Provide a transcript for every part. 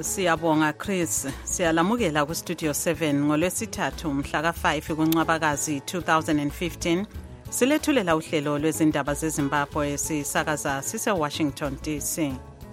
Siyabonga Chris, siyalamukela ku Studio 7 ngolwesithathu mhla ka5 kuNcwabakazi 2015. Silethulela uhlelo lwezindaba zeZimbabwe sisakaza sise Washington DC.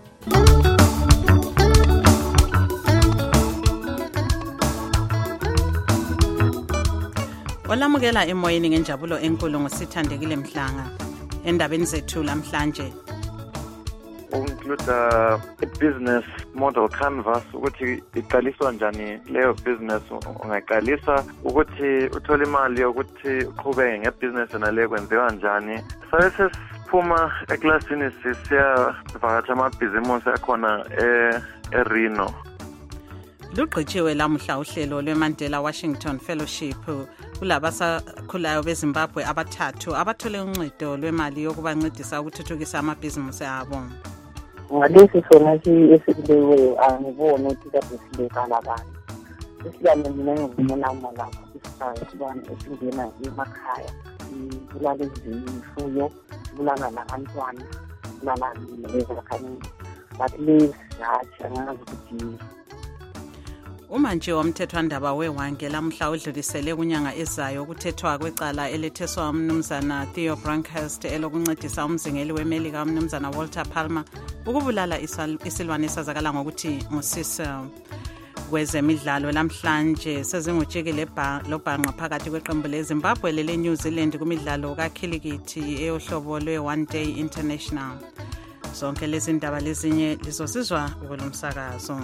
Olamukela emoyeni ngenjabulo enkulu ngosithandekile Mhlanga. Endabeni zethu namhlanje include a business model canvas ukuthi iqaliswa njani leyo business ungayiqalisa ukuthi uthole imali yokuthi uqhubeke ngebusiness nale kwenziwa njani. Sesiphuma eklasini siyavakatsha amabhizimusi akhona eRhino. Lugqitshiwe lamuhla uhlelo lweMandela Washington Fellowship kulabasakhulayo beZimbabwe abathathu abathole uncedo lwemali yokubancedisa ukuthuthukisa amabhizimusi abo. Ngalesi sona esileyo angiboni ukuthi kade silekala abantu. Isilwane mina ngibona lapha isibani esingena emakhaya. Kulala izifuyo, kulala nabantwana, kulala lezakhani. But please angazi ukuthi umantshi womthethwandaba weWange lamhla udlulisele kunyanga ezayo ukuthethwa kwecala eletheswa umnumzana Theo Bronkhurst elokuncedisa umzingeli weMelika umnumzana Walter Palmer ukubulala isilwane esazakala ngokuthi nguCecil. Kwezemidlalo lamhlanje sezingutshekile lobhanqa phakathi kweqembu leZimbabwe lele-New Zealand kumidlalo kakhilikithi eyohlobo lwe-One Day International. Zonke lezi ndaba lezinye lizosizwa kulomsakazo.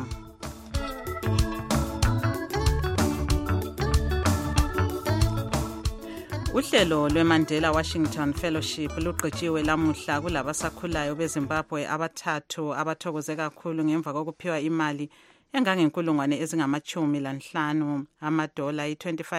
Uhlelo lweMandela Washington Fellowship lugqitshiwe lamuhla kulabasakhulayo beZimbabwe abathathu abathokoze kakhulu ngemva kokuphiwa imali engangenkulungwane ezingama-15 amadola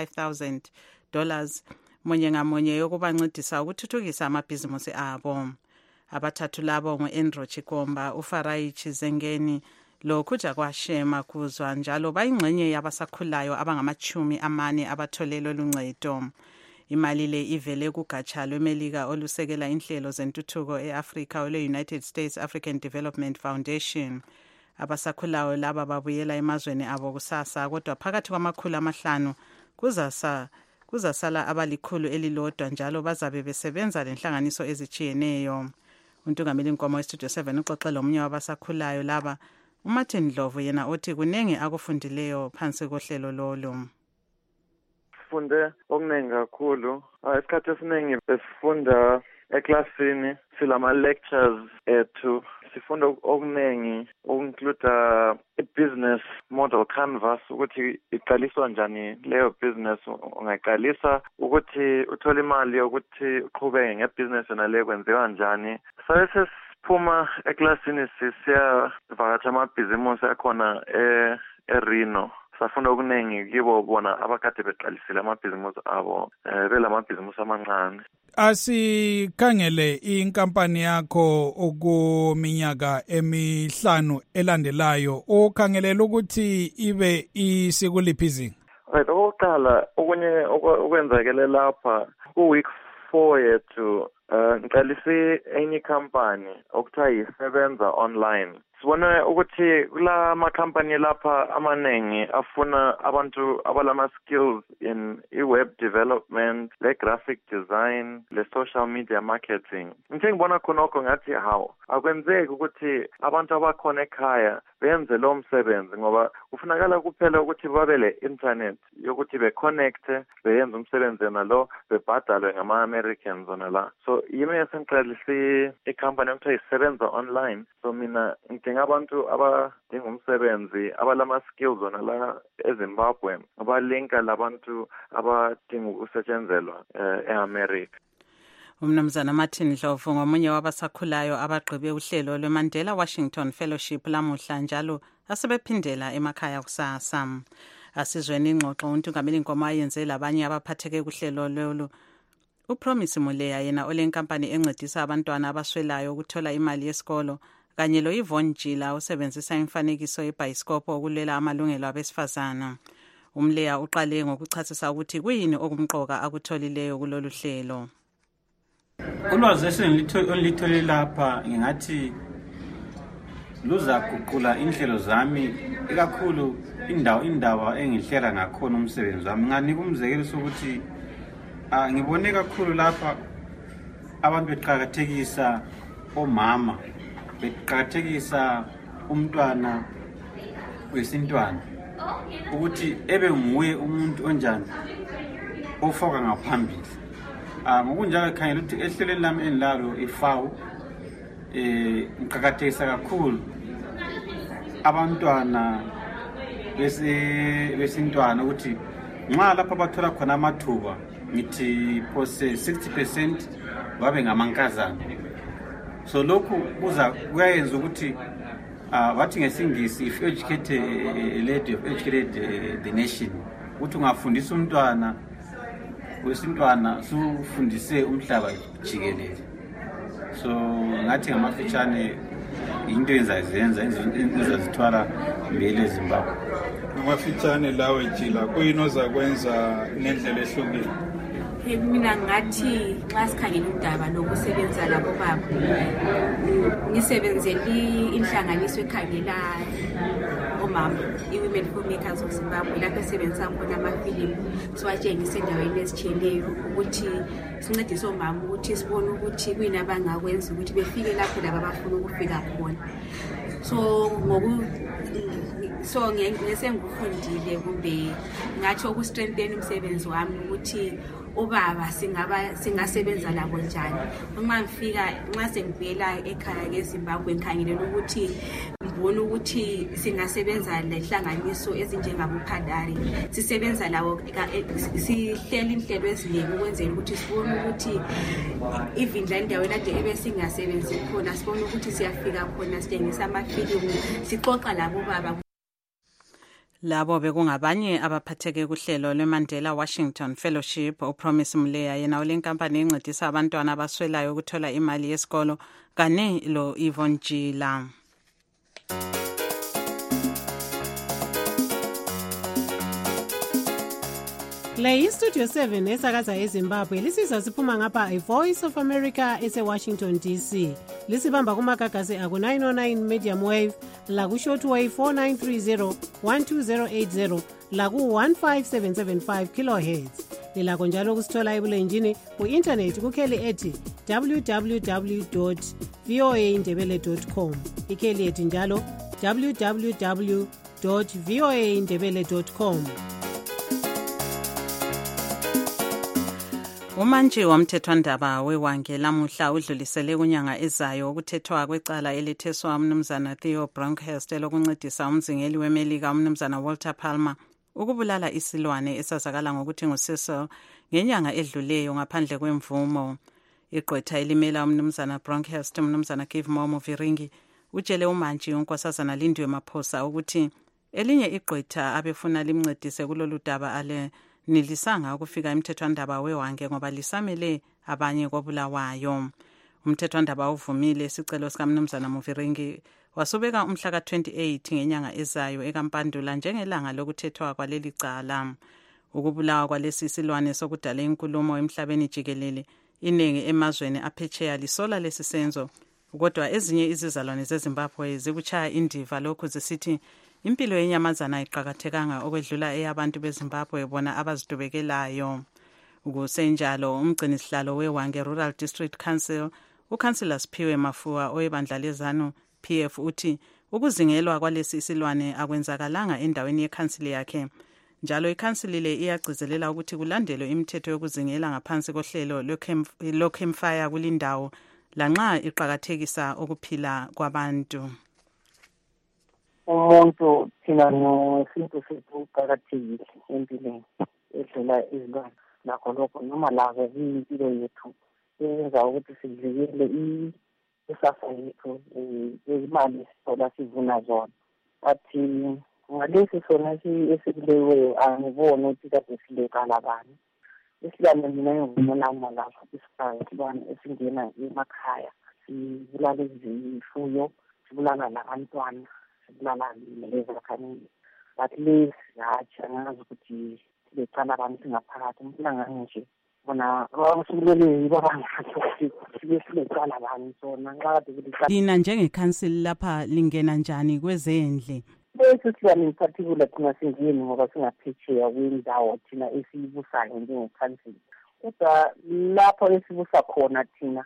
$25,000 munye ngamunye yokubancedisa ukuthuthukisa amabhizimusi abo. Abathathu labo ngu-Andrew Chikomba, uFarai Chizengeni loKhuja Kwashema kuzwa njalo bayingxenye yabasakhulayo abangama-40 abatholelo luncedo. Imali le ivele kugatsha lweMelika olusekela inhlelo zentuthuko eAfrika olwe-United States African Development Foundation. Abasakhulayo laba babuyela emazweni abo kusasa kodwa phakathi kwamakhulu amahlanu kuzasala abali100 njalo bazabe besebenza lenhlanganiso ezijiyeneyo. Untungameli Nkomo weStudio 7 uxoxela omunye wabasakhulayo laba uMartin Ndlovu yena othi kunenge akufundileyo phansi kohlelo lolo. Sifunde okuningi kakhulu. Isikhathi esiningi besifunda eklasini silama lectures ethu sifunda okuningi include a business model canvas ukuthi iqaliswa njani leyo business ungayiqalisa ukuthi uthole imali yokuthi uqhubeke ngebusiness nale kwenziwa njani. Sesiphuma eklasini siyavakatsha amabhizimusi akhona eRhino. Safunda okuningi kibo bona abakade beqalisile amabhizimusi abo belamabhizimusi amancane. Asikhangele inkampani yakho okuminyaka emihlanu elandelayo okhangelela ukuthi ibe isikuliphi izinga. Right, okokuqala okunye okwenzakele lapha ku-week 4 yethu ngiqalise enye company okuthiwa yisebenza online. Sibona ukuthi kula makhampani lapha amanengi afuna abantu abalama skills in web development, le graphic design, le social media marketing. Ngithe ngibona khonokho ngathi akwenzeki ukuthi abantu abakhona ekhaya benze lo msebenzi ngoba kufunakala kuphela ukuthi babe le internet yokuthi be-connecte beyenze umsebenzi nalo bebhadalwe ngama-Americans la. So yimi esengiqalise ikhampani ekuthiwa isebenza online. So mina ngidinga abantu abadinga umsebenzi abalama skills la eZimbabwe abalinka labantu abadinga ukusetshenzelwa eAmerica. Umnumzana Martin Ndlovu ngomunye wabasakhulayo abagqibe uhlelo lweMandela Washington Fellowship lamuhla njalo asebephindela emakhaya kusasa. Asizweni ingxoxo untungameli Nkomo ayenze labanye abaphatheke kuhlelo lolu. UPromise Muleya yena olenkampani encedisa abantwana abaswelayo ukuthola imali yesikolo kanye loYvonne Njila usebenzisa imfanekiso yebhayisikopho ukulela amalungelo abesifazana. Umleya uqale ngokuchasisa ukuthi kuyini okumqoka akutholileyo kulolu hlelo. Ulwazi esengilithole lapha ngingathi luzaguqula inhlelo zami ikakhulu indaba engihlela ngakhona umsebenzi wami. Nganika umzekelo sokuthi ngibone kakhulu lapha abantu beqhakathekisa omama, beqhakathekisa umntwana wesintwana ukuthi ebe nguye umuntu onjani ofaka ngaphambili. Ngokunjalo khangela ukuthi ehlelweni lami enilalo ifawu ngiqhakathekisa kakhulu abantwana besintwana ukuthi nxa lapha bathola khona amathuba ngithi phose 60% babe ngamankazana. So lokhu kuyayenza ukuthi wathi ngesingisi, if educate a lady, educated the nation, ukuthi ungafundisa umntwana wesintwana sufundise umhlaba jikelele. So ngathi ngamafitshane into ezazithwala mbele eZimbabwe. Amafitshane lawe Jila kuyini ozakwenza ngendlela ehlukile? Mina ngathi nxa sikhangela udaba lokusebenza labo baba ngisebenzela inhlanganiso ekhangela omama, i-Women Filmmakers of Zimbabwe, lapho esebenzisa khona amafilimu siwatshengisa endaweni ezitshiyeneyo ukuthi sincedise omama ukuthi sibone ukuthi kuyini abangakwenza ukuthi befike lapho laba abafuna ukufika khona. So ngesengufundile kumbe ngatsho ukustrengthen umsebenzi wami ukuthi ubaba singasebenza labo njani. Nxa sengivela ekhaya eZimbabwe ngikhangelela ukuthi ngibona ukuthi singasebenza lehlanganiso ezinjengabuphandari, sisebenza lawo, sihlele inhlelo eziningi ukwenzela ukuthi sibone ukuthi even la endaweni ade ebesingasebenzi khona sibone ukuthi siyafika khona, sitshengisa amafilimu, sixoxa labo baba. Labo bekungabanye abaphatheke kuhlelo lweMandela Washington Fellowship. uPromise Mleya yena olenkampani encedisa abantwana abaswelayo ukuthola imali yesikolo kane lo Yvonne Jila. Le iStudio 7 esakaza eZimbabwe lisiza siphuma ngapha iVoice of America eseWashington DC. Lisibamba kumagagasi aku-909 medium wave, laku-shortwave 4930 12080, laku-15775 kilohertz. Lilakho njalo kusithola ebulenjini ku-internet kukheli ethi www.voaindebele.com. Ikheli ethi njalo www.voaindebele.com. Umantshi womthethwandaba weWange lamuhla udlulisele kunyanga ezayo ukuthethwa kwecala elitheswa umnumzana Theo Bronkhurst elokuncedisa umzingeli weMelika umnumzana Walter Palmer ukubulala isilwane esazakala ngokuthi nguCecil ngenyanga edluleyo ngaphandle kwemvumo. Igqwetha elimela umnumzana Bronkhurst umnumzana Givemore Muviringi utshele umantshi unkosazana Lindwe Maphosa ukuthi elinye igqwetha abefuna limncedise kulolu daba nilisanga ukufika emthethwandaba weWange ngoba lisamele abanye kobulawayo. Umthethwandaba uvumile isicelo sikamnumzana Muviringi wasubeka umhla ka-28 ngenyanga ezayo ekaMpandula njengelanga lokuthethwa kwaleli cala. Ukubulawa kwalesi silwane sokudala inkulumo emhlabeni jikelele, iningi emazweni aphetsheya lisola lesi senzo, kodwa ezinye izizalwane zeZimbabwe zikuchaya indiva lokhu zisithi impilo yenyamazana ayiqakathekanga okwedlula eyabantu beZimbabwe bona abazidubekelayo. Kusenjalo umgcinisihlalo weWange Rural District Council uCouncillor Siphiwe Mafua owebandla lezanu PF uthi ukuzingelwa kwalesi isilwane akwenzakalanga endaweni yekhansili yakhe. Njalo ikhansili le iyagcizelela ukuthi kulandelwe imithetho yokuzingela ngaphansi kohlelo loCampfire kulindawo lanxa iqakathekisa ukuphila kwabantu. Umuntu thina nosintu sethu uqakathekile empilweni edlula izilwane, nakho lokho noma lazo ziyimpilo yethu yenza ukuthi sivikele isasa yethu, imali sithola sivuna zona. Bathi ngalesi sona esibuleweyo angiboni ukuthi kade silekala bani. Isilwane mina ngivumela lapho isilwane esingena emakhaya, sibulala izifuyo, sibulala labantwana, sibulala lezakhamuzi. But lesi hatshi angazi ukuthi becala abantu singaphakathi. Umpilangane nje bona abasibuleleyo babangathi lesicala bani sona nxa kade ukuthi lina njengekhansili lapha lingena njani kwezendle? Bese siyani in particular thina singeni ngoba singaphetsheya kwendawo thina esiyibusayo njengekhansili. Kodwa lapho esibusa khona thina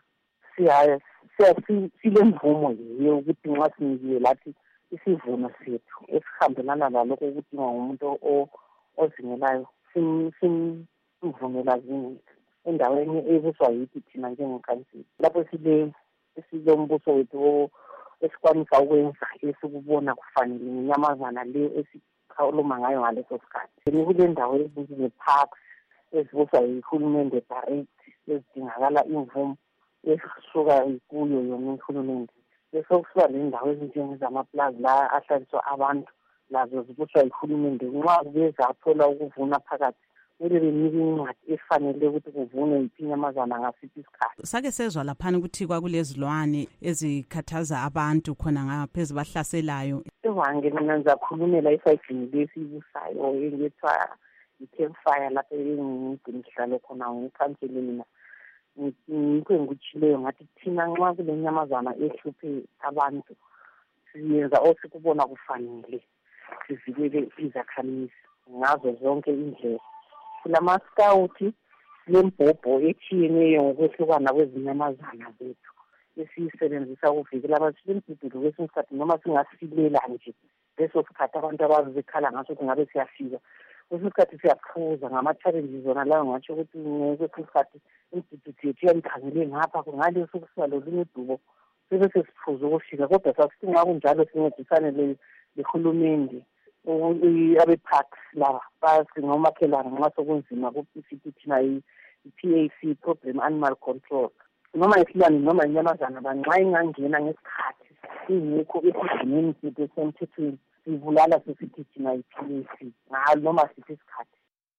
silemvumo yiyo ukuthi nxa sinikiwe lathi isivuno sethu esihambelana lalokho ukudingwa ngumuntu ozingelayo simvumela zingeni endaweni ebuswa yithi thina njengekhansili. Lapho silombuso wethu esikwanisa ukwenza esikubona kufanele ngenyamazana le esikhuluma ngayo ngaleso sikhathi. Kule ndawo ezinjenge-parks ezibuswa yihulumende direct ezidingakala imvumo esisuka kuyo yona ihulumende. Bese kusiba nendawo ezinjengezamaplazi la ahlaliswa abantu lazo zibuswa yihulumende. Nxa beza athola ukuvuna phakathi kumele benike incwadi efanele ukuthi kuvunwe yiphi inyamazana ngasiphi isikhathi. Sake sezwa laphana ukuthi kwakulezilwane ezikhathaza abantu khona ngaphezulu bahlaselayo. Evange mina ngizakhulumela esayidini lesibusayo engethwa i-campfire lapho engingumgcinihlalo khona ngikhanseli mina. Ngikho engikutshileyo ngathi thina nxa kule nyamazana ehluphe abantu siyenza osikubona kufanele sivikele izakhamizi ngazo zonke indlela. Silama-scout, silembhobho etshiyeneyo ngokwehlukana kwezinyamazana zethu esiyisebenzisa ukuvikela abantu. Silembhobho kwesinye isikhathi noma singasilela nje leso sikhathi abantu abazikhala ngaso ukuthi ngabe siyafika. Kwesinye isikhathi siyaphuza ngama-challenges zona layo ngatsho ukuthi kwesinye isikhathi imdududu yethu yanikhangele ngapha ngaleso kusiba lolunye udubo sibe sesiphuza ukufika. Kodwa sasithi nxa kunjalo sincedisane lehulumende abe-parks laba basingomakhelana nxa sokunzima kusithi thina i-PAC, Problem Animal Control, noma isilwane noma inyamazana banxa ingangena ngesikhathi ingekho esigcineni sethu esemthethweni sibulala sesithi thina i-PAC noma sithi isikhathi.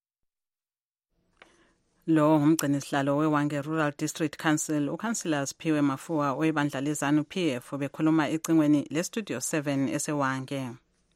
Lo ngumgcinisihlalo weWange Rural District Council uCouncillor Siphiwe Mafua webandla lezanu PF bekhuluma ecingweni leStudio 7 eseWange.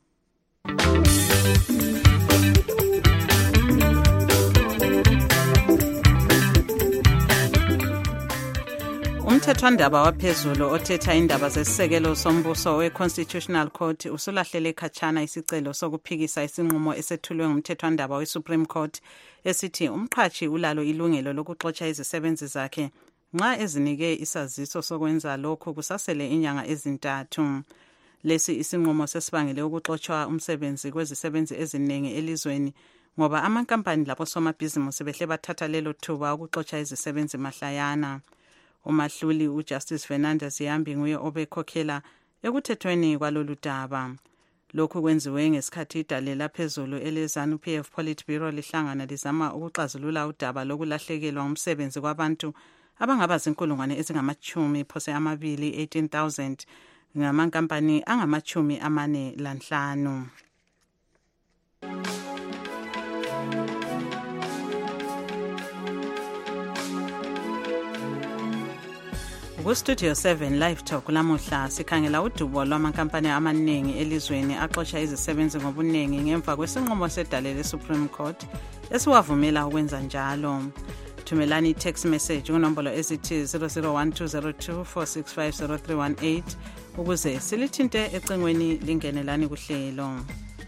Umthethwandaba waphezulu othetha indaba zesisekelo sombuso we-Constitutional Court usulahlele khatshana isicelo sokuphikisa isinqumo esethulwe ngumthethwandaba we-Supreme Court esithi umqhatshi ulalo ilungelo lokuxotsha izisebenzi zakhe nxa ezinike isaziso sokwenza lokhu kusasele inyanga ezintathu. Lesi isinqumo sesibangele ukuxotshwa umsebenzi kwezisebenzi eziningi elizweni ngoba amankampani labosomabhizimusi behle bathatha lelo thuba ukuxotsha izisebenzi mahlayana. Umahluli uJustice Fernandez Yambi nguye obekhokhela ekuthethweni kwalolu daba. Lokhu kwenziwe ngesikhathi idale laphezulu elezanu PF Politburo lihlangana lizama ukuxazulula udaba lokulahlekelwa umsebenzi kwabantu abangaba zinkulungwane ezingamachumi phose amabili 18,000 ngamankampani angamachumi 45. Ku-Studio 7 Live Talk lamuhla sikhangela udubo lwamankampani amaningi elizweni axotsha izisebenzi ngobuningi ngemva kwesinqumo sedale le-Supreme Court esiwavumela ukwenza njalo. Thumelani text message kunombolo ezithi 001202465038 ukuze silithinte ecingweni lingenelani kuhlelo.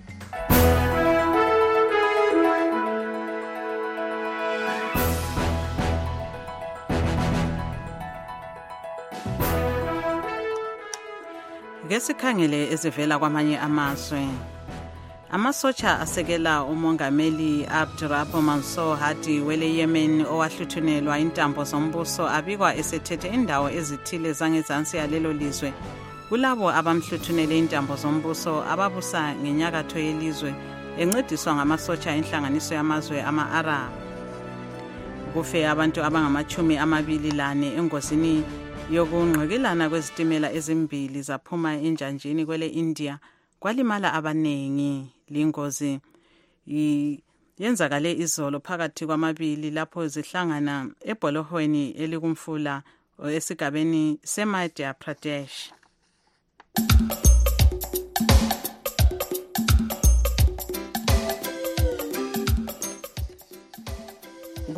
Ngesikhangele ezivela kwamanye amazwe. Amasotsha asekela umongameli Abdurrahman Mansour Hadi wele Yemen owahluthunelwa intambo zombuso abikwa esethethe indawo ezithile zangezansi yalelo lizwe. Kulabo abamhluthunele intambo zombuso ababusa ngenyakatho yelizwe encediswa ngamasotsha enhlanganiso yamazwe ama-Arab. Kufe abantu abangamachumi 24 engozini yokungqekelana kwezitimela ezimbili zaphuma enjanjini kwele India kwalimala abanengi. Lingozi yenzakale izolo phakathi kwamabili lapho zihlangana ebholohweni elikumfula esigabeni seMadhya Pradesh.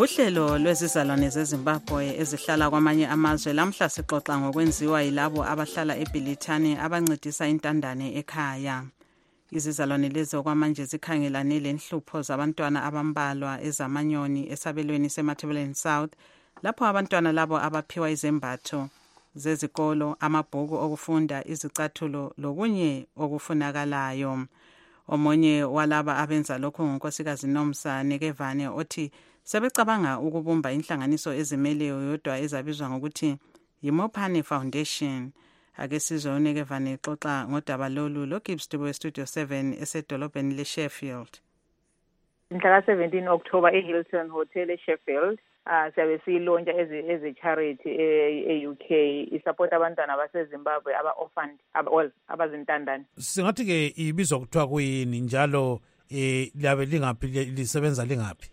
Uhlelo lwezizalwane zeZimbabwe ezihlala kwamanye amazwe lamhla sixoxa ngokwenziwa yilabo abahlala eBilitani abancedisa intandane ekhaya. Izizalwane lezi okwamanje zikhangelane lenhlupho zabantwana abambalwa ezamanyoni esabelweni seMatabeleland South, lapho abantwana labo abaphiwa izembatho zezikolo, amabhuku okufunda, izicathulo lokunye okufunakalayo. Omunye walaba abenza lokho ngunkosikazi Nomsa Nekevane othi sebecabanga ukubumba inhlanganiso ezimeleyo yodwa ezabizwa ngokuthi yiMopane Foundation. Ake sizwe uNekevane xoxa ngodaba lolu loGibbs Dube Studio 7 esedolobheni leSheffield. Mhla ka-17 October eHilton Hotel eSheffield siyabe siyilontsha as a charity e-UK isupport abantwana baseZimbabwe aba-orphaned abazintandane. Singathi ke ibizwa kuthiwa kuyini njalo labe lingaphi lisebenza lingaphi?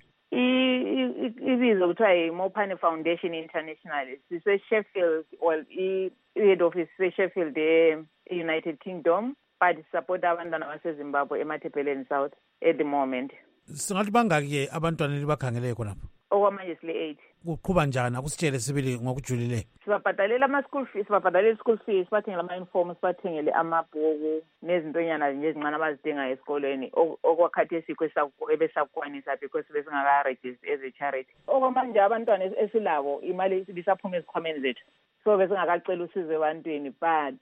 Ibizwa kuthiwa yiMopane Foundation International. Sise-Sheffield, i-head office se-Sheffield e-United Kingdom, but support abantwana baseZimbabwe eMatabeleland South at the moment. Singathi bangaki abantwana libakhangele khonapho? Okwamanje sile-8. Kuqhuba njani? Akusitshele sibili ngokujulile. Sibabhadalela ama-school fees, sibabhadalela i-school fees, sibathengele ama-uniform, sibathengele amabhuku nezintonyana nje ezincane abazidingayo esikolweni okwakhathesi ebesakwanisa because besingaka-register as a charity. Okwamanje abantwana esilabo imali bisaphuma ezikhwameni zethu, so besingakacela usizo ebantwini, but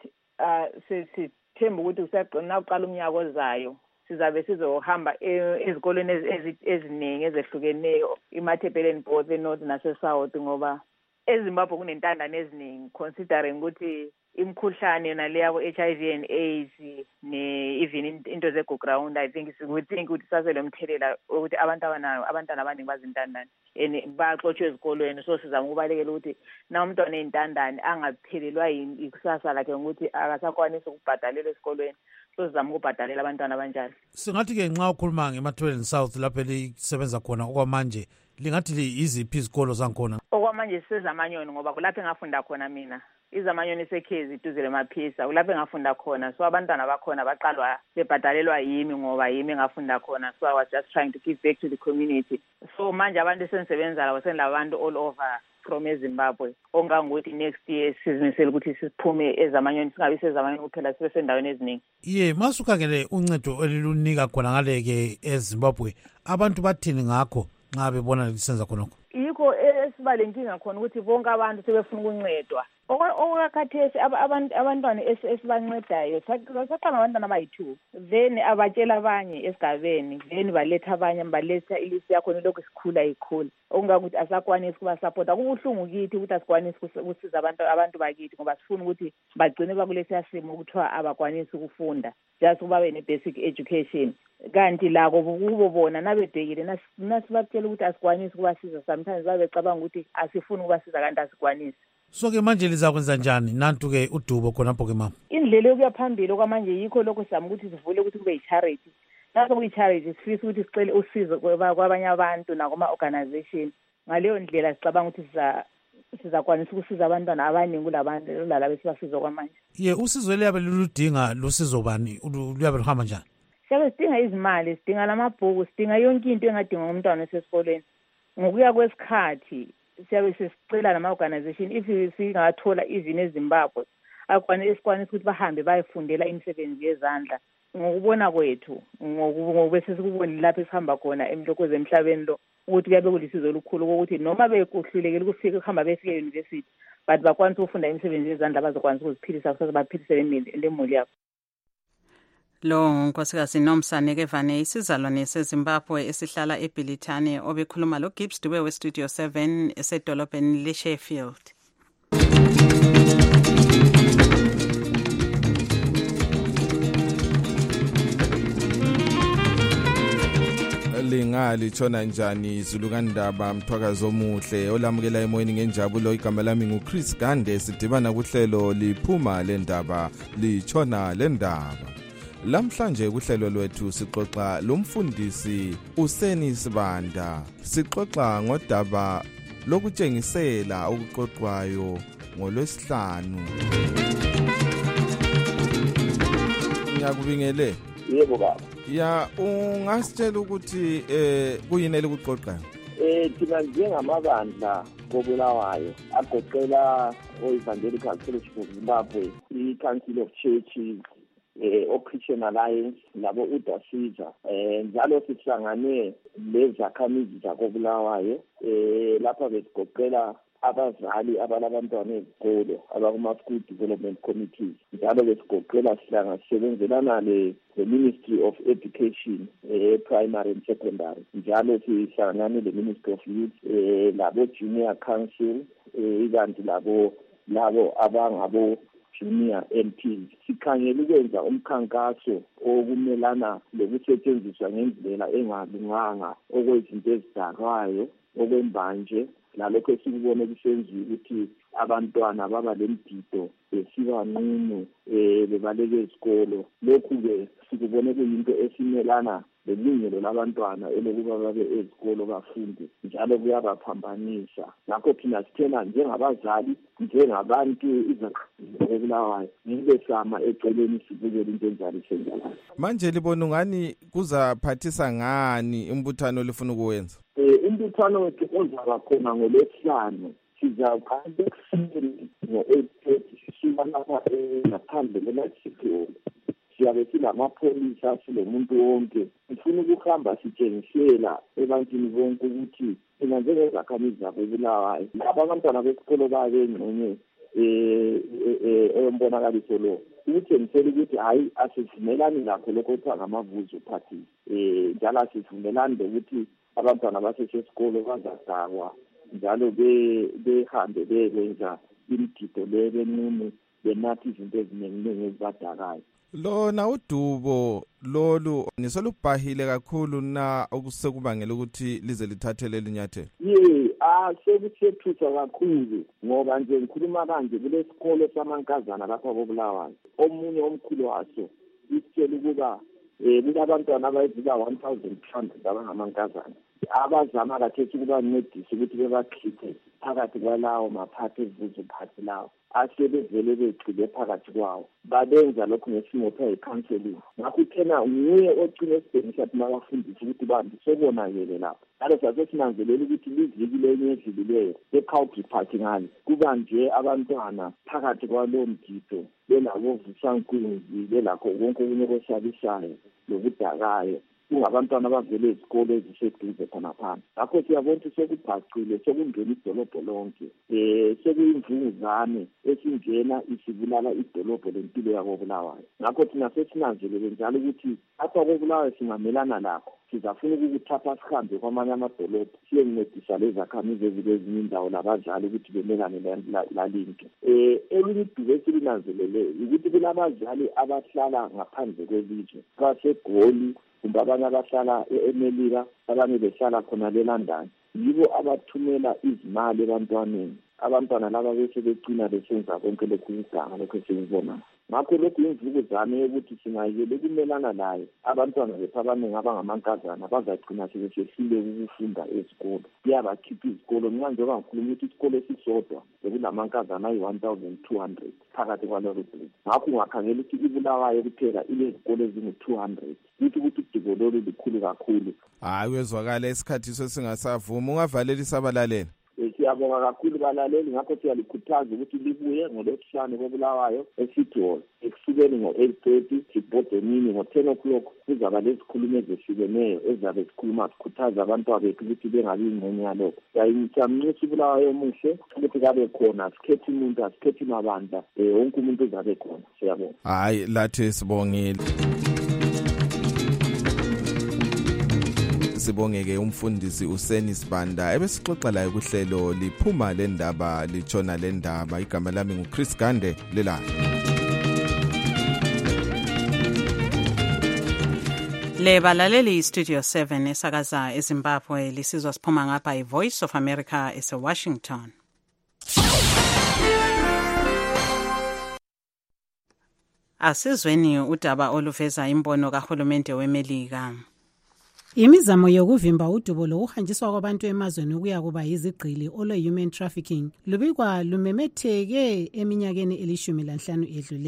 sithemba ukuthi usaqina uqala umnyaka ozayo sizabe sizohamba ezikolweni eziningi ezehlukeneyo iMatabeleland both eNorth nase-South ngoba eZimbabwe kunentandane eziningi considering ukuthi imkhuhlane yona le yabo HIV and AIDS even into ze-go ground. I think ukuthi sasele umthelela ukuthi abantwana abaningi bazintandane and baxotshwe ezikolweni, so sizama ukubalekela ukuthi na umntwana eyintandane angaphelelwa ikusasa lakhe ngokuthi akasakwanisa ukubhadalela esikolweni, so sizama ukubhadalela abantwana abanjalo. Singathi ke nxa ukhuluma ngeMatabeleland South lapho lisebenza khona okwamanje lingathi iziphi izikolo zankhona? Okwamanje sisezamanyoni ngoba kulapho engafunda khona mina. Izamanyoni sekhezi iduze lemaphisa kulapho engafunda khona, so abantwana bakhona baqalwa bebhadalelwa yimi ngoba yimi engafunda khona, so I was just trying to give back to the community. So manje abantu esengisebenza labo senilabantu all over from eZimbabwe ongangokuthi next year sizimisela ukuthi siphume ezamanyoni, singabi sezamanyoni kuphela sibe sendaweni eziningi. Masukhangele uncedo elilunika khona ngale-ke eZimbabwe abantu bathini ngakho nxa bebona lisenza khonokho? Yikho esiba lenkinga khona ukuthi bonke abantu sebefuna ukuncedwa. Okwakhathesi abantwana esibancedayo saqala abantwana abayi-2, then abatshela abanye esigabeni, then baletha abanye baletha ilist yakhona lokhu sikhula ikhula okungakuthi asakwanisi ukubasapota. Kubuhlungu kithi ukuthi asikwanisi ukusiza abantu bakithi ngoba sifuna ukuthi bagcine bakulesiya simo ukuthiwa abakwanisi ukufunda just ukuba ne-basic education, kanti lako kubo bona nabebhekile nasibatshela ukuthi asikwanisi ukubasiza sometimes babecabanga ukuthi asifuni ukubasiza kanti asikwanisi. So-ke manje lizakwenza njani nantu-ke udubo khonapho-ke mama? Indlela yokuya phambili okwamanje yikho lokho sizama ukuthi sivule ukuthi kube yi-charity. Naso kuyi-charity sifisa ukuthi sicele usizo kwabanye abantu nakuma-organization. Ngaleyo ndlela sicabanga ukuthi sizakwanisa ukusiza abantwana abaningi kulabantu lala besibasiza kwamanje. Usizo eliyabe luludinga lusizo bani luyabe luhamba njani? Siyabe sidinga izimali, sidinga lamabhuku, sidinga yonke into engadinga umntwana osesikoleni. Ngokuya kwesikhathi siyabe sesicela nama-organization if singathola even eZimbabwe esikwanisa ukuthi bahambe bayefundela imisebenzi yezandla. Ngokubona kwethu ngobe sesikubonile lapho esihamba khona emhlokweni emhlabeni lo ukuthi kuyabe kulisizo olukhulu ukuthi noma bekuhlulekile ukufika ukuhamba befike e-university but bakwanisa ukufunda imisebenzi yezandla bazokwanisa ukuziphilisa kusasa baphilisele lemuli yabo. Lo nkosikazi Nomsa Nekevane isizalwane seZimbabwe esihlala eBilitani obekhuluma loGibbs Dube weStudio 7 esedolobheni leSheffield. Lingali tshona njani Zulukandaba mthwakazo omuhle olamukela emoyeni ngenjabulo. Igama lami nguChris Gande, sidibana kuhlelo liphuma lendaba litshona lendaba. Lamhlanje kuhlelo lwethu sixoxa lomfundisi Useni Sibanda, sixoxa ngodaba lokutshengisela okuqoqwayo ngoLwesihlanu. Ngiyakubingele. Yebo baba. Ya ungasitshela ukuthi kuyini elikuqoqayo? thina njengamabandla koBulawayo agoqela o-Evangelical Fellowship of Zimbabwe, i-Council of Churches, o-Christian Alliance, labo uDasiza, njalo sihlangane lezakhamizi zakoBulawayo, lapha besigoqela abazali abalabantwana ezikolo abakuma-school development committees, njalo besigoqela sisebenzelana le-Ministry of Education, primary and secondary, njalo sihlangane le-Ministry of Youth, labo Junior Council, ikanti labo abangabo junior MPs. Sikhangela ukwenza umkhankaso okumelana lokusetshenziswa ngendlela engalunganga okwezinto ezidakwayo okwembanje, lalokho esikubone kusenziwa ukuthi abantwana baba lemdido besibanqunu bebaleke ezikolo. Lokhu-ke sikubone kuyinto esimelana lelungelo labantwana elokuba babe ezikolo bafunde, njalo kuyabaphambanisa. Ngakho thina sithena njengabazali, njengabantu izakhamuzi ngibe sama eceleni sibukele into enjalo isenjalo. Manje libona ungani kuzaphathisa ngani imbuthano lifuna ukuwenza? Imbuthano ozaba khona ngoLwesihlanu sizaqala ekuseni ngo-8:30 sisuka lapha ngaphandle kwe-Night siyabe silamapholisa silomuntu wonke. Sifuna ukuhamba sitshengisela ebantwini bonke ukuthi thina njengezakhamizi zakoBulawayo laba abantwana besikolo babengxenye embonakaliso lo ukutshengisela ukuthi hayi asivumelani lakho lokho kuthiwa ngamavuzo party, njalo asivumelani lokuthi abantwana basesikolo bazadakwa njalo behambe bekwenza imigido benqunu benathi izinto eziningi ezibadakayo. Lona udubo lolu nisolubhahile kakhulu na okusekubangela ukuthi lize lithathele linyathelo? Sekusethusa kakhulu ngoba nje ngikhuluma kanje kulesikolo samankazana lapha koBulawayo. Omunye omkhulu waso isitshela ukuba kulabantwana abayizika 1,200 abangamankazana abazama kathethi ukubancedisa ukuthi bebakhiphe phakathi kwalawo maphathi evuzo phathi lawo asebevele begxile phakathi kwawo. Babenza lokhu ngesimotha yi-counseling. Ngakho thena nguye ogcina esibhekisa ukuthi mabafundise ukuthi bantu sebonakele lapho. Njalo sase sinanzelela ukuthi liviki lenye edlulileyo e-County Park ngale kuba nje abantwana phakathi kwalowo mgido belabovusankunzi belakho konke okunye kwesabisayo lokudakayo kungabantwana abavele ezikolo eziseduze khonapha. Ngakho siyabona ukuthi sekubhacile, sekungena idolobho lonke, sekuyimvunguzane esingena isibulala idolobho lempilo yakoBulawayo. Ngakho thina sesinanzelele njalo ukuthi apha koBulawayo singamelana lakho, sizafuna ukukuthatha sihambe kwamanye amadolobho siyencedisa lezakhamizi ezinye indawo labazali ukuthi bemelane lalinto. Elinye idubo esilinanzelele ukuthi kulabazali abahlala ngaphandle kwelizwe baseGoli, kumbe abanye abahlala eMelika, abanye behlala khona leLondon, yibo abathumela izimali ebantwaneni. Abantwana laba bese beqina besenza konke lokhu kudanga lokho esikubonayo. Ngakho lokhu imvukuzane yokuthi singayekela ukumelana layo, abantwana bethu abaningi abangamankazana bazagcina sebesehlile ukufunda ezikolo. Kuyabakhipha izikolo nxa njengoba ngikhuluma ukuthi isikolo esisodwa bekulamankazana ayi-1,200 phakathi kwalolo bhodi. Ngakho ungakhangela ukuthi iBulawayo kuphela ilezikolo ezingu-200. Kuthi udubo lolu likhulu kakhulu. Hayi, wezwakala isikhathi singasavuma. Ungavalelisa abalaleli. Siyabonga kakhulu balaleli. Ngakho siyalikhuthaza ukuthi libuye ngoLwesihlanu koBulawayo eCity Hall ekusukeni ngo-8:30 sibhode emini ngo-10 o'clock. Kuzaba lezikhulumo ezehlukeneyo ezabe zikhuluma zikhuthaza abantwana bethu ukuthi bengabi ingxenye yalokho. Siyamnxusa uBulawayo omuhle ukuthi kabe khona, asikhethi umuntu, asikhethi mabandla, wonke umuntu uzabe khona. Siyabonga. Hayi, lathi sibongile. Sibongeke umfundisi uSeni Sibanda ebesixoxa laye kuhlelo liphuma lendaba litshona lendaba. Igama lami nguChris Gande lela. Le balaleli Studio 7 esakaza eZimbabwe lisizwa siphuma ngapha iVoice of America eseWashington. Asizweni udaba oluveza imbono kahulumende weMelika. Imizamo yokuvimba udubo lokuhanjiswa kwabantu emazweni ukuya kuba yizigqili olwe-human trafficking lubikwa lumemetheke eminyakeni 15 edluleyo.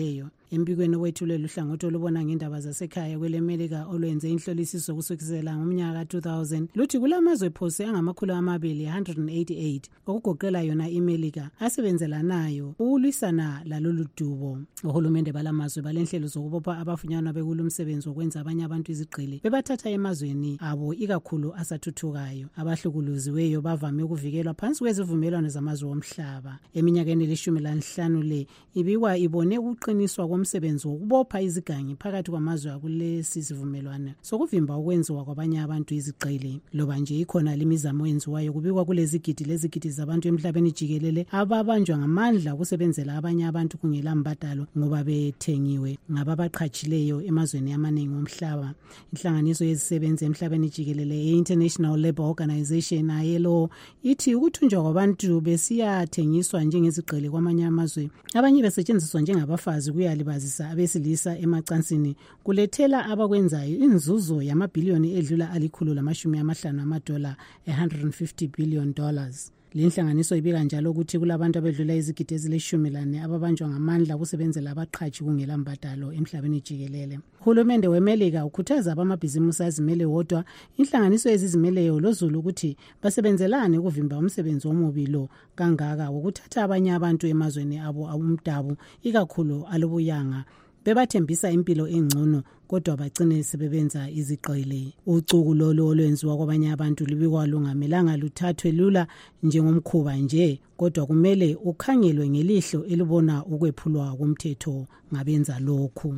Embikweni owethulela uhlangothi olubona ngendaba zasekhaya kwelemelika olwenze inhlolisiso kusukela ngomnyaka ka-2000 luthi kulamazwe phose angama288 okugoqela yona imelika asebenzelanayo ukulwisana lalolu dubo. Uhulumende balamazwe balenhlelo zokubopha abafunyanwa bekulu umsebenzi wokwenza abanye abantu izigqili bebathatha emazweni abo ikakhulu asathuthukayo. Abahlukuluziweyo bavame ukuvikelwa phansi kwezivumelwano zamazwe omhlaba. Eminyakeni le-15 le ibikwa ibone ukuqiniswa komsebenzi wokubopha izigangi phakathi kwamazwe akulesi sivumelwano sokuvimba ukwenziwa kwabanye abantu izigqili. Loba nje ikhona limizamo yenziwayo kubikwa kulezigidi lezigidi zabantu emhlabeni jikelele ababanjwa ngamandla ukusebenzela abanye abantu kungela mbadalo ngoba bethengiwe ngababaqhatshileyo emazweni amaningi omhlaba. Inhlanganiso yezisebenzi emhlabeni jikelele ye-International Labour Organization ILO ithi ukuthunjwa kwabantu besiyathengiswa njengezigqili kwamanye amazwe abanye besetshenziswa njengabafazi kuyalibazisa abesilisa emacansini kulethela abakwenzayo inzuzo yamabhiliyoni edlula $150 $150 billion. Le nhlanganiso ibika njalo ukuthi kulabantu abedlula izigidi ezili-14 ababanjwa ngamandla ukusebenzela abaqhatshi kungela mbadalo emhlabeni jikelele. Uhulumende wemelika ukhuthaza abamabhizimusi azimele wodwa, inhlanganiso ezizimeleyo lozulu ukuthi basebenzelane ukuvimba umsebenzi omubi lo kangaka wokuthatha abanye abantu emazweni abo abumdabu ikakhulu alobuyanga bebathembisa impilo engcono kodwa bagcine sebebenza izigqili. Ucuku lolo olwenziwa kwabanye abantu libikwa lungamelanga luthathwe lula njengomkhuba nje kodwa kumele ukhangelwe ngelihlo elibona ukwephulwa komthetho ngabenza lokhu.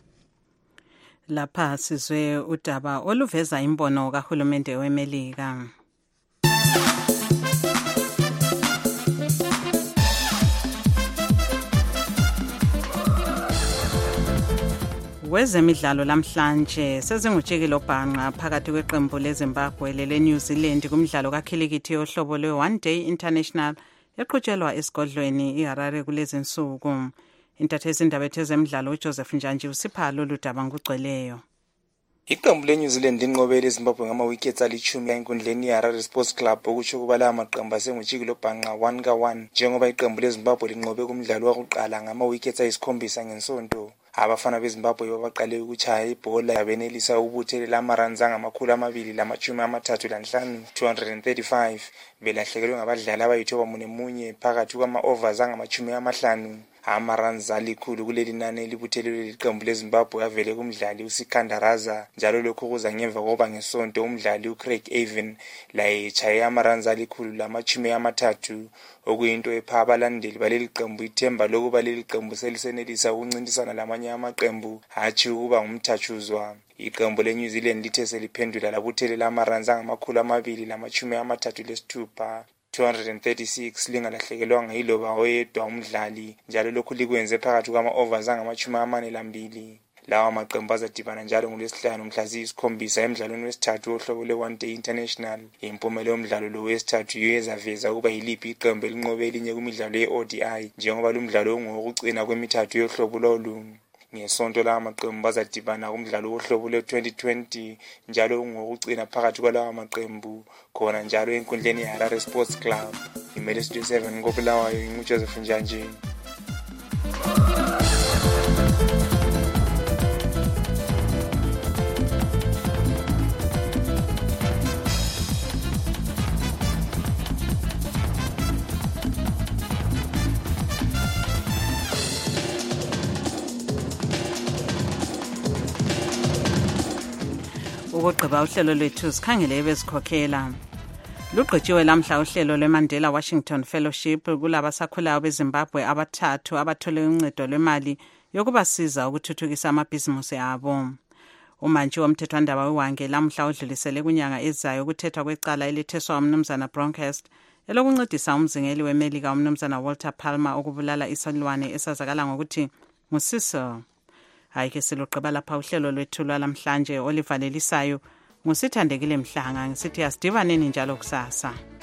Lapha sizwe udaba oluveza imbono kahulumende wemelika. Wezemidlalo lamhlanje sezingutshekile obhanqa phakathi kweqembu leZimbabwe lele-New Zealand kumdlalo kakhilikithi yohlobo lwe-One Day International eqhutshelwa esigodlweni iHarare kulezi nsuku. Intatheli indaba ezemidlalo uJoseph Njanji usipha lolu daba ngugcweleyo. Iqembu le-New Zealand linqobele eZimbabwe ngama-wickets ali-10 enkundleni yeHarare Sports Club okusho ukuba lawa maqembu asengutshikile obhanqa 1-1 njengoba iqembu leZimbabwe linqobe kumdlalo wakuqala ngama-wickets ayisikhombisa ngensonto. Abafana beZimbabwe babaqale ukuchaya ibhola yabenelisa ubuthelela amaruns angama235 235 belahlekelwe ngabadlali abayi-9 phakathi kwama-overs angama-50. Amaruns alikhulu kuleli nani elibuthelelwe liqembu leZimbabwe avele kumdlali uSikandaraza njalo lokho kuza ngemva koba ngesonto umdlali uCraig Avon laye chaye amaruns alikhulu lama-30 okuyinto epha abalandeli baleli qembu ithemba lokuba leli qembu selisenelisa ukuncintisana lamanye amaqembu hatshi ukuba ngumthatshuzwa. Iqembu le-New Zealand lithe seliphendula labuthelela amaruns angama-236 236 lingalahlekelwanga yiloba oyedwa umdlali njalo lokhu likwenze phakathi kwama-overs angama-42. Lawa maqembu azadibana njalo ngolwesihlanu mhla ziyisi-7 emdlalweni wesithathu wohlobo le-One Day International. Impumela yomdlalo lo wesithathu yezaveza ukuba yiliphi iqembu elinqobe elinye kumidlalo ye-ODI njengoba lo mdlalo ungowokucina kwemithathu yohlobo lolu. Ngesonto lawa maqembu azadibana kumdlalo wohlobo le-2020 njalo ungowokucina phakathi kwalawa maqembu khona njalo enkundleni yeHarare Sports Club. Imele Studio 7 ngobulawayo nguJoseph Njanji. Ukugqiba uhlelo lwethu sikhangele bezikhokhela. Lugqitshiwe lamhla uhlelo lweMandela Washington Fellowship kulabasakhulayo beZimbabwe abathathu abathole uncedo lwemali yokubasiza ukuthuthukisa amabhizimusi abo. Umantshi womthethwandaba weWange lamhla udlulisele kunyanga ezayo ukuthethwa kwecala elitheswa umnumzana Bronkhurst elokuncedisa umzingeli wemelika umnumzana Walter Palmer ukubulala isilwane esazakala ngokuthi nguCecil. Hayike silugqiba lapha uhlelo lwethu lwalamhlanje olivalelisayo ngusithandekile Mhlanga ngisithi asidivaneni njalo kusasa.